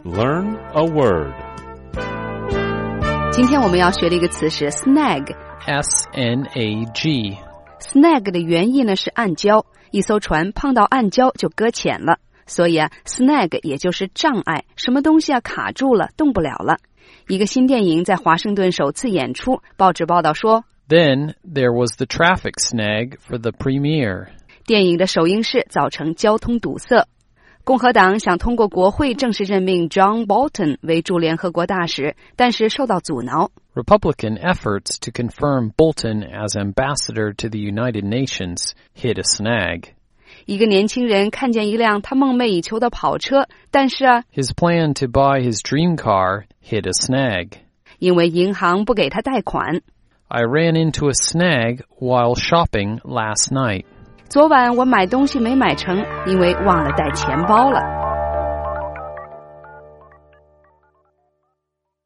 Learn a word. 今天我们要学的一个词是 snag. S-N-A-G. Snag 的原意呢是暗礁，一艘船碰到暗礁就搁浅了，所以snag 也就是障碍，什么东西卡住了，动不了了。一个新电影在华盛顿首次演出，报纸报道说 Then there was the traffic snag for the premiere. 电影的首映式造成交通堵塞。共和党想通过国会正式任命 John Bolton 为驻联合国大使，但是受到阻挠。 Republican efforts to confirm Bolton as ambassador to the United Nations hit a snag. 一个年轻人看见一辆他梦寐以求的跑车，但是 His plan to buy his dream car hit a snag. 因为银行不给他贷款。 I ran into a snag while shopping last night. 昨晚我买东西没买成，因为忘了带钱包了。